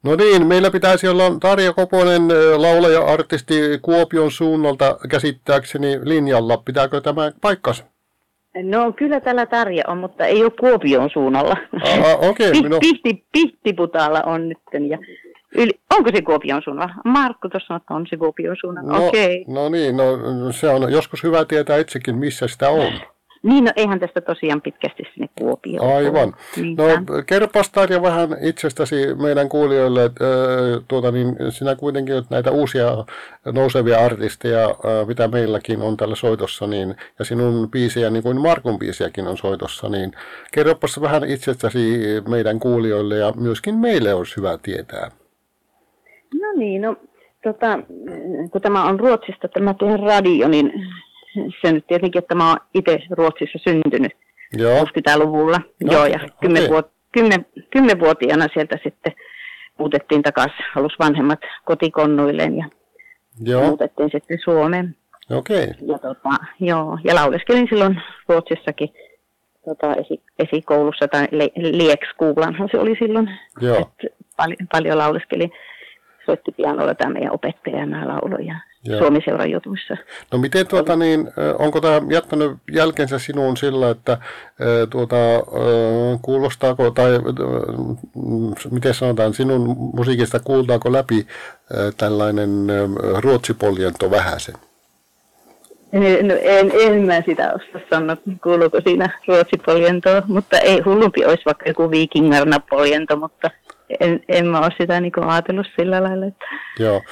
No niin, meillä pitäisi olla Tarja Koponen, laulaja-artisti Kuopion suunnalta käsittääkseni linjalla. Pitääkö tämä paikkansa? No kyllä täällä Tarja on, mutta ei ole Kuopion suunnalla. Okei. No. Pihtiputaalla on nyt. Ja onko se Kuopion suunnalla? Markku tuossa sanoo, että on se Kuopion suunnalla. No, okei. No niin, se on joskus hyvä tietää itsekin, missä sitä on. Niin, no eihän tästä tosiaan pitkästi sinne Kuopioon. Aivan. No kerropas Tarja vähän itsestäsi meidän kuulijoille, niin sinä kuitenkin olet näitä uusia nousevia artisteja, mitä meilläkin on tällä soitossa, niin, ja sinun biisejä, niin kuin Markun biisejäkin on soitossa, niin kerropas vähän itsestäsi meidän kuulijoille ja myöskin meille olisi hyvä tietää. No niin, kun tämä on Ruotsista, tämä teen radio, niin se nyt tietenkin, että mä oon itse Ruotsissa syntynyt 60-luvulla. Joo, ja 10-vuotiaana sieltä sitten muutettiin takaisin, halus vanhemmat kotikonnuilleen ja muutettiin sitten Suomeen. Okei. Ja lauleskelin silloin Ruotsissakin esikoulussa tai Liekskuulanhan se oli silloin. Paljon lauleskelin, soitti pianolla tämä meidän opettaja ja nämä lauloja. Suomi-seuran jutuissa. No miten onko tämä jättänyt jälkensä sinuun sillä, että kuulostaako tai miten sanotaan, sinun musiikista kuultaako läpi tällainen ruotsipoljento vähäsen? No en mä sitä osaa sanoa, kuuluuko siinä ruotsipoljentoa, mutta ei hullumpi olisi vaikka joku viikingarnapoljento, mutta en mä ole sitä niin ajatellut sillä lailla. Että joo,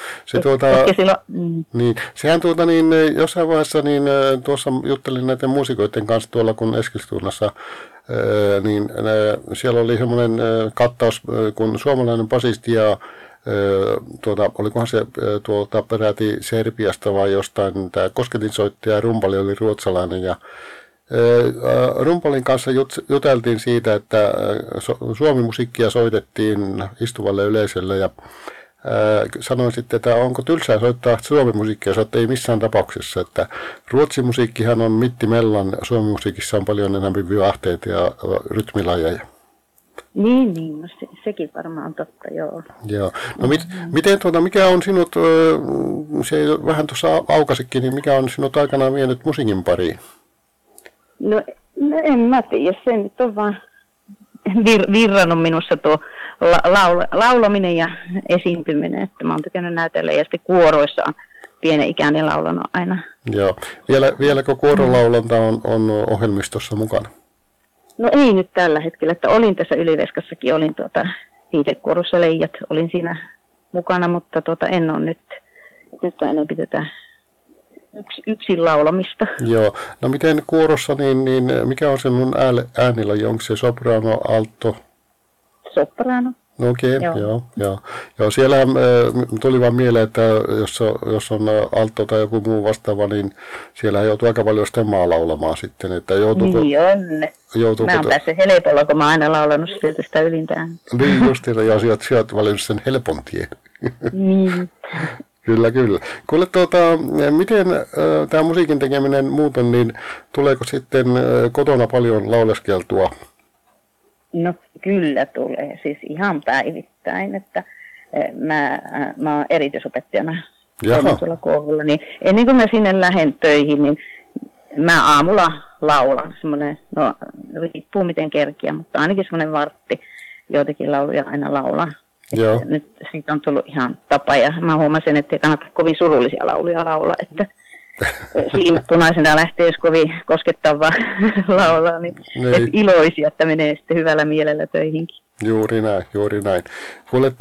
niin, sehän jossain vaiheessa tuossa juttelin näiden muusikoiden kanssa tuolla kun Eskilstunassa, niin siellä oli semmoinen kattaus, kun suomalainen basisti ja olikohan se peräti Serbiasta vai jostain, tämä kosketinsoittaja ja rumpali oli ruotsalainen ja rumpalin kanssa juteltiin siitä, että suomimusiikkia soitettiin istuvalle yleisölle ja sanoin sitten, että onko tylsää soittaa suomimusiikkia, että ei missään tapauksessa, että ruotsimusiikkihan on mitti mellan, suomimusiikissa on paljon enemmän viahteita ja rytmilajeja. Niin, no sekin varmaan on totta, joo. Joo. No miten mikä on sinut, se vähän tuossa aukasikin, niin mikä on sinut aikanaan vienyt musiikin pariin? No en mä tiedä, se nyt on vaan virrannut minussa tuo laulaminen ja esiintyminen, että mä oon tykännyt näytellä ja sitten kuoroissa on pienen ikäinen laulanut aina. Joo, vieläkö kuorolaulanta on ohjelmistossa mukana? No ei nyt tällä hetkellä, että olin tässä Yliveskassakin, olin viitekuorossa Leijat, olin siinä mukana, mutta en ole nyt enempi tätä yksin laulamista. Joo, no miten kuorossa, niin mikä on sinun äänilaji, onko se soprano, alto? Soprano. No okei, joo. Siellä tuli vaan mieleen, että jos on alto tai joku muu vastaava, niin siellä joutuu aika paljon stemmaa laulamaan sitten, että joutuuko... Niin on. Mä oon päässyt helpolla, kun mä oon aina laulanut sieltä sitä ylintään. Niin justiin, ja sieltä valinnut sen helpon tien. Niin. Kyllä. Kuule, miten tämä musiikin tekeminen muuten, niin tuleeko sitten kotona paljon lauleskeltua? No kyllä tulee, siis ihan päivittäin, että mä oon erityisopettajana tuolla koululla, niin ennen kuin mä sinne lähden töihin, niin mä aamulla laulan semmoinen, no riippuu miten kerkiä, mutta ainakin semmoinen vartti, joitakin lauluja aina laulan. Nyt siitä on tullut ihan tapa ja mä huomasin, että ei kannata kovin surullisia lauluja laulaa, että silmät punaisena lähtee, jos kovin koskettavaa laulaa, niin iloisia, että menee sitten hyvällä mielellä töihinkin. Juuri näin. Kuule,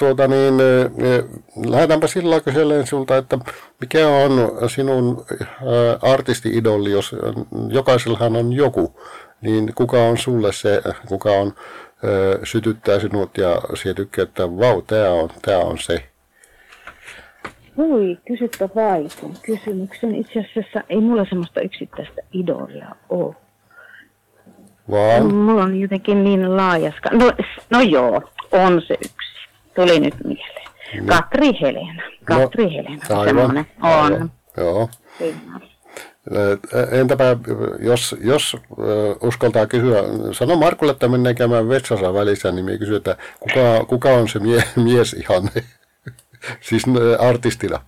lähdetäänpä sillä kyselemään sinulta, että mikä on sinun artisti-idoli, jos jokaisellahan on joku, niin kuka on sulle se, kuka on sytyttää sinut ja sinä tykkää, että vau, tää on se. Voi, kysypä vaikun kysymyksen. Itse asiassa ei mulla semmoista yksittäistä idolia ole. Vaan? Mulla on jotenkin niin laajaska. No joo, on se yksi. Tuli nyt mieleen. Katri Helena. Helena, semmoinen on. Joo. Entäpä, jos uskaltaa kysyä, sano Markulle, että mennään käymään Vetsassa välissä, niin minä kysyn, että kuka on se mies ihan, siis artistina?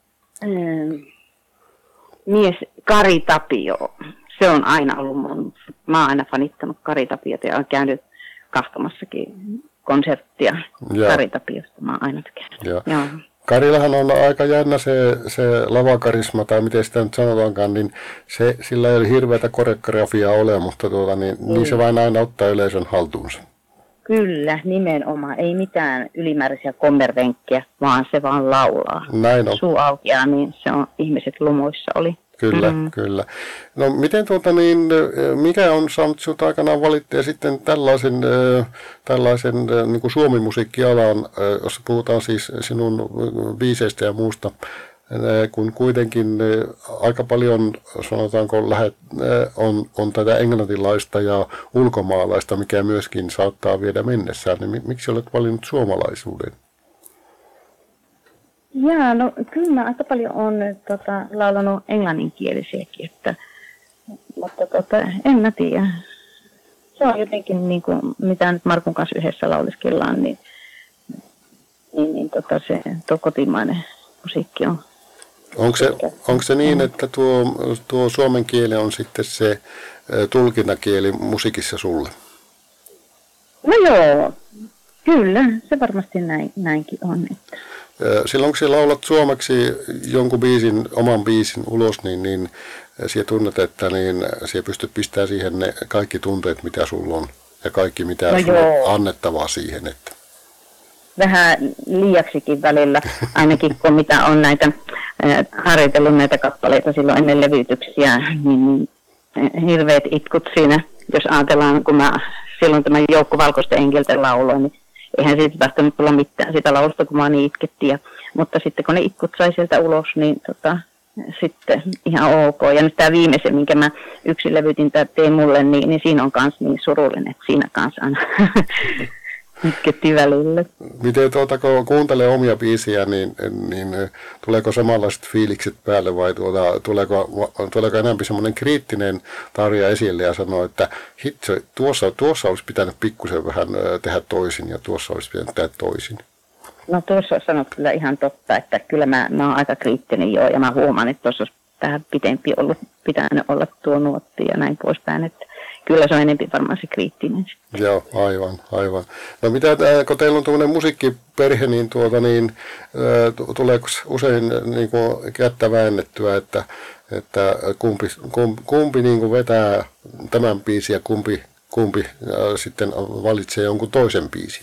Mies Kari Tapio. Se on aina ollut mä oon aina fanittanut Kari Tapiota ja olen käynyt kahtomassakin konserttia Kari Tapiosta. Mä oon aina tykännyt. Joo. Karillahan on aika jännä se lavakarisma, tai miten sitä nyt sanotaankaan, niin sillä ei ole hirveätä koreografiaa ole, mutta niin se vain aina ottaa yleisön haltuunsa. Kyllä, nimenomaan. Ei mitään ylimääräisiä kommervenkkejä, vaan se vaan laulaa. Näin on. Suu aukeaa, niin se on, ihmiset lumoissa oli. Kyllä, kyllä. No miten mikä on saanut sinut aikanaan valittua sitten tällaisen niin kuin suomimusiikkialan, jossa puhutaan siis sinun biiseistä ja muusta, kun kuitenkin aika paljon, sanotaanko, on tätä englantilaista ja ulkomaalaista, mikä myöskin saattaa viedä mennessään, niin miksi olet valinnut suomalaisuuden? Jaa, no kyllä mä aika paljon on laulanut englanninkielisiäkin, mutta en mä tiedä. Se on jotenkin niin kuin, mitä nyt Markun kanssa yhdessä lauliskellaan, niin se tuo kotimainen musiikki on. Onko se niin, että tuo suomen kieli on sitten se tulkintakieli musiikissa sulle? No joo, kyllä, se varmasti näinkin on. Että. Silloin kun sinä laulat suomeksi jonkun oman biisin ulos, niin sinä tunnet, että sinä pystyt pistämään siihen ne kaikki tunteet, mitä sulla on, ja kaikki, mitä sulla on annettavaa siihen. Että. Vähän liiaksikin välillä, ainakin kun mitä on näitä harjoitellut näitä kappaleita silloin ennen levytyksiä, niin hirveät itkut siinä, jos ajatellaan, kun mä silloin tämän Joukko Valkoisten enkelten lauloin, niin eihän siitä tahtonut tulla mitään sitä laulusta, kun mä niin itkettiin. Mutta sitten kun ne itkut sai sieltä ulos, niin sitten ihan ok. Ja nyt tämä viimeisen, minkä mä yksin levytin, tämä Tee mulle, niin siinä on kans niin surullinen, että siinä kanssa aina itkettiin välillä. Miten kun kuuntelee omia biisejä, niin tuleeko samanlaiset fiilikset päälle vai tuleeko enemmän semmoinen kriittinen tarja esille ja sanoo, että hitso, tuossa olisi pitänyt pikkusen vähän tehdä toisin ja tuossa olisi pitänyt tehdä toisin? No tuossa on sanottu kyllä ihan totta, että kyllä mä oon aika kriittinen ja mä huomaan, että tuossa olisi vähän pitempi pitänyt olla tuo nuotti ja näin poispäin, että kyllä se on enemmän varmaan se kriittinen. Joo, aivan. No mitä, kun teillä on tuommoinen musiikkiperhe, niin tuleeko usein niin kuin kättä väännettyä, että kumpi niin kuin vetää tämän biisin ja kumpi sitten valitsee jonkun toisen biisin?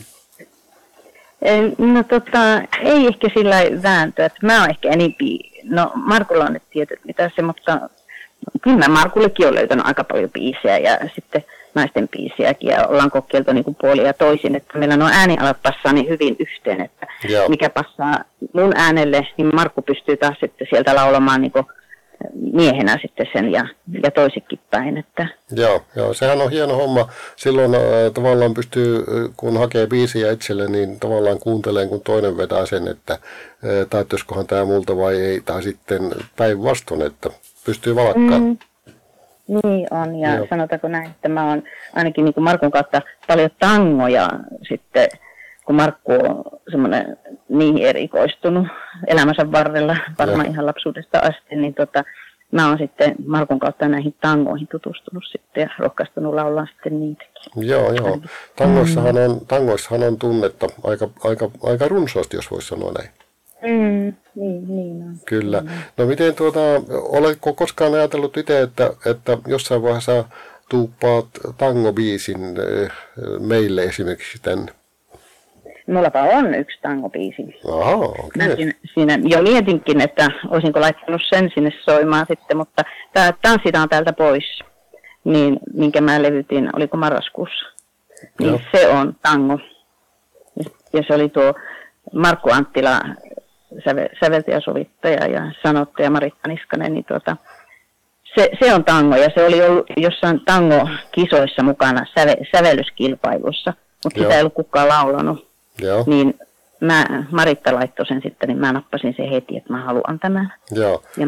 No ei ehkä sillä vääntöä, että mä oon ehkä enempi, no Markulla on nyt tietyt mitä se, mutta kyllä mä Markullekin on löytänyt aika paljon biisejä ja sitten naisten biisejäkin ja ollaan kokeiltu niin kuin puolin ja toisin, että meillä nuo äänialat passaa niin hyvin yhteen, että mikä passaa mun äänelle, niin Markku pystyy taas sitten sieltä laulamaan niin kuin miehenä sitten sen ja toisekin päin. Että. Joo, sehän on hieno homma. Silloin tavallaan pystyy, kun hakee biisiä itselle, niin tavallaan kuuntelee, kun toinen vetää sen, että täyttäisiköhän tämä multa vai ei, tai sitten päinvastoin, että pystyy valakkaan. Niin on, ja sanotaanko näin, että mä oon ainakin niin kuin Markun kautta paljon tangoja sitten, kun Markku on semmoinen niin erikoistunut elämänsä varrella, varmaan ihan lapsuudesta asti, niin mä oon sitten Markun kautta näihin tangoihin tutustunut sitten ja rohkaistunut laulaa sitten niitäkin. Joo. Tangoissahan on tunnetta aika runsaasti, jos voisi sanoa näin. Niin on. Kyllä. No miten oletko koskaan ajatellut itse, että jossain vaiheessa tuuppaat tangobiisin meille esimerkiksi tänne? Mullapa on yksi tangobiisi. Aha, okay. Siinä jo mietinkin, että olisinko laittanut sen sinne soimaan sitten, mutta tämä Tanssitaan täältä pois, niin minkä mä levytin, oliko marraskuussa, niin se on tango. Ja se oli tuo Markku Anttila, säveltäjä, sovittaja ja sanottaja Maritta Niskanen, niin se on tango ja se oli ollut jossain tango-kisoissa mukana sävellyskilpailussa, mutta sitä ei ollut kukaan laulanut. Joo. Niin Maritta laittoi sen sitten, niin mä nappasin sen heti, että mä haluan tämän. Joo. Ja mä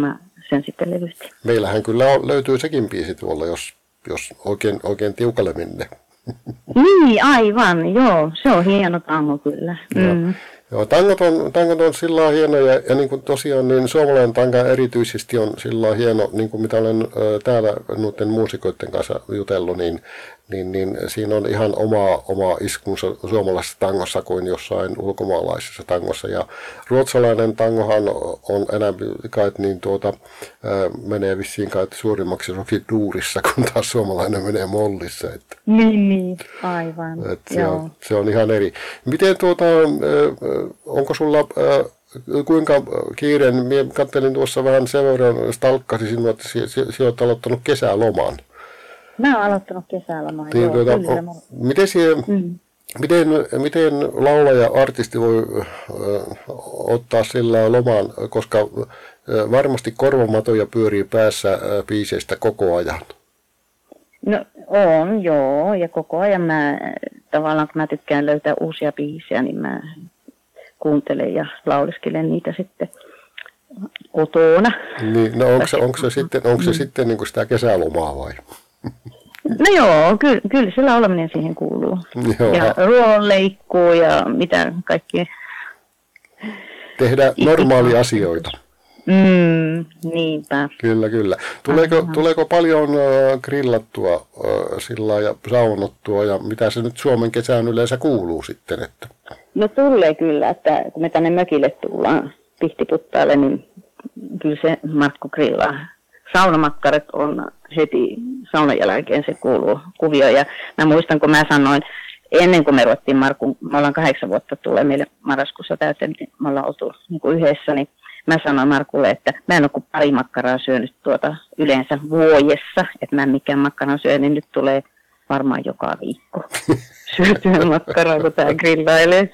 sen sitten levytti. Meillähän kyllä löytyy sekin biisi tuolla, jos oikein tiukalle menee. Niin, aivan, joo. Se on hieno tango kyllä. Joo, tangot on sillä lailla hienoja ja niin kuin tosiaan niin suomalainen tango erityisesti on sillä lailla hieno, niin kuin mitä olen täällä noiden muusikoiden kanssa jutellut, niin siinä on ihan oma iskunsa suomalaisessa tangossa kuin jossain ulkomaalaisessa tangossa. Ja ruotsalainen tangohan on enää kai niin menee vissiin kai suurimmaksi duurissa, kun taas suomalainen menee mollissa. Että, niin, aivan. Se on ihan eri. Miten onko sulla kuinka kiireen, minä katselin tuossa vähän sen verran, stalkkasin sinua, että sinä olet aloittanut kesäloman. Mä oon aloittanut kesäloman, niin, miten laulaja, artisti voi ottaa sillä loman, koska varmasti korvamatoja pyörii päässä biiseistä koko ajan? No on, joo, ja koko ajan tavallaan kun mä tykkään löytää uusia biisejä, niin mä kuuntelen ja lauleskelen niitä sitten kotona. Niin, no onko se sitten niin kuin sitä kesälomaa vai? No joo, kyllä se laulaminen siihen kuuluu. Joo. Ja ruoanleikkuu ja mitä kaikki. Tehdään normaalia asioita. Niinpä. Kyllä. Tuleeko paljon grillattua sillä ja saunottua ja mitä se nyt Suomen kesään yleensä kuuluu sitten? Että? No tulee kyllä, että kun me tänne mökille tullaan Pihtiputtaalle, niin kyllä se Markku grillaa. Saunamakkarat on heti saunan jälkeen, se kuuluu kuvio. Ja mä muistan, kun mä sanoin, ennen kuin me ruvettiin Markun, me ollaan 8 vuotta tulee meille marraskuussa täyteen, niin me ollaan oltu niin kuin yhdessä, niin mä sanoin Markulle, että mä en ole kuin pari makkaraa syönyt yleensä vuodessa, että mä en mikään makkaran syö, niin nyt tulee varmaan joka viikko syötyä makkaraa, kun tää grillailee.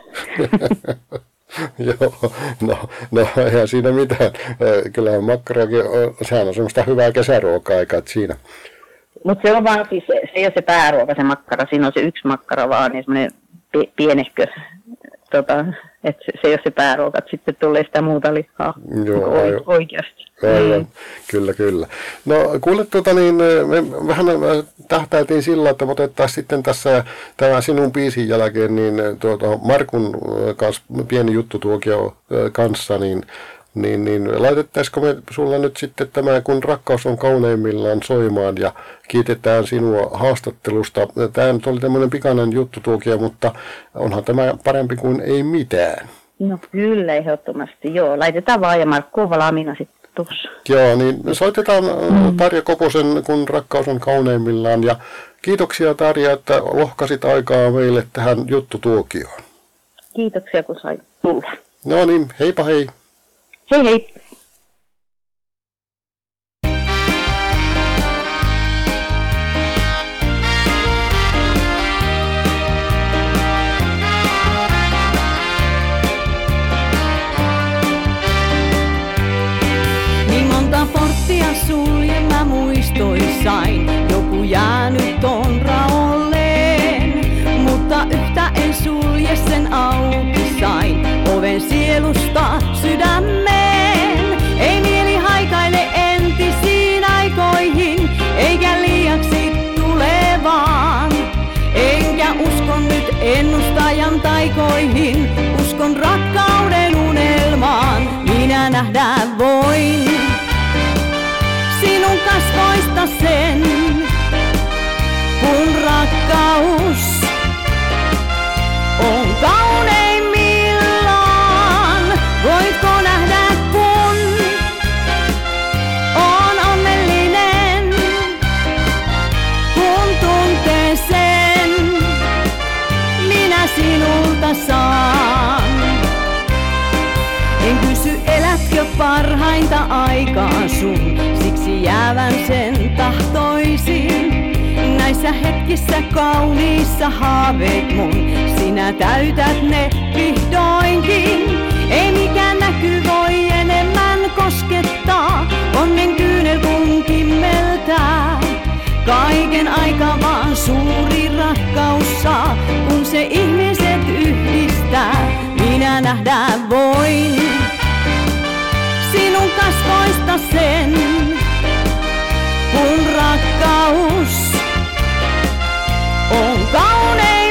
Joo, no eihän siinä mitään. Kyllähän makkarakin sehän on semmoista hyvää kesäruokaa, eikä siinä. Mutta se on vaan siis, se ei ole se pääruoka se makkara, siinä on se yksi makkara vaan, niin semmoinen pienehkö, että se ei ole se pääruoka, että sitten tulee sitä muuta lihaa. Joo, oikeasti. Aivan. Kyllä. No kuule, me vähän tähtäiltiin sillä, että me otettaisiin sitten tässä tämä sinun biisin jälkeen niin Markun kanssa pieni juttutuokio kanssa, niin laitettaisiko me sulla nyt sitten tämä, kun rakkaus on kauneimmillaan soimaan ja kiitetään sinua haastattelusta. Tämä nyt oli tämmöinen pikainen juttutuokio, mutta onhan tämä parempi kuin ei mitään. No kyllä, ehdottomasti, joo. Laitetaan vaan ja Markku on valmiina sitten tuossa. Joo, niin soitetaan Tarja Koposen, kun rakkaus on kauneimmillaan. Ja kiitoksia Tarja, että lohkasit aikaa meille tähän juttutuokioon. Kiitoksia, kun sai tulla. No niin, heippa hei. Hei. Niin monta porttia suljen mä muistoissain, joku jäänyt on raolleen, mutta yhtä en sulje sen auki sain, oven sielusta sydämeen. Ei mieli haikaile entisiin aikoihin, eikä liiaksi tulevaan. Enkä usko nyt ennustajan taikoihin, uskon rakkauden unelmaan. Minä nähdään voin sinun kasvoista sen, kun rakkaus on kauneimmillaan. Voitko nähdä, kun on onnellinen, kun tuntee sen, minä sinulta saan. En kysy, elätkö parhainta aikaa sun, siksi jäävän sen tahtoisin. Näissä hetkissä kauniissa haaveet mun, sinä täytät ne vihdoinkin. Ei mikään näky voi enemmän koskettaa, onnen kyynel kun kimmeltää. Kaiken aika vaan suuri rakkaus saa, kun se ihmiset yhdistää. Minä nähdään voin sinun kasvoista sen, kun rakkaus on kaunein.